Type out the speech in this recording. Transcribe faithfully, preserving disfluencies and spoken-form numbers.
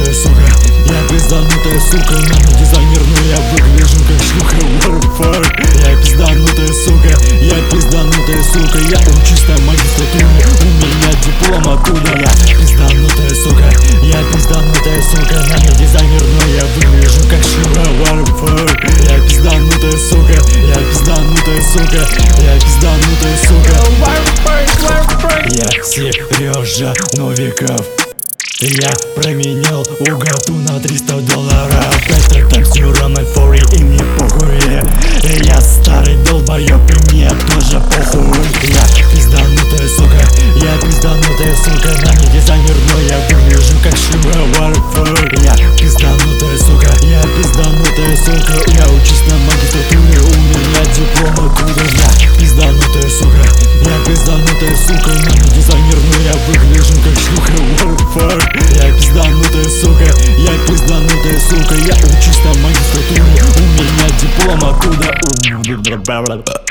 пизданутая сука, я пизданутая сука, но не дизайнер, но я выгляжу как шлюха. What the fuck? Я пизданутая сука, я пизданутая сука, я учусь на магистратуре, у меня диплом оттуда. Я пизданутая сука, я пизданутая сука, но не дизайнер, но я выгляжу как шлюха. What the fuck? Я пизданутая сука, я пизданутая сука, я пизданутая сука. Я Сережа Новиков. Я променял уготу на триста долларов. Это так все равно фори, и мне похуй. Я старый долбоёб, и мне тоже похуй. Я пизданутая сука, я пизданутая сука, я не дизайнер, но я выгляжу как шлюха. What the fuck? Я пизданутая сука, я пизданутая сука, я учусь на магистратуре, у меня диплом оттуда. Я пизданутая сука, я пизданутая сука, но не дизайнер, но я выгляжу как шлюха. What the fuck? Я пизданутая сука, я пизданутая сука, я учусь на магистратуре, у меня диплом оттуда.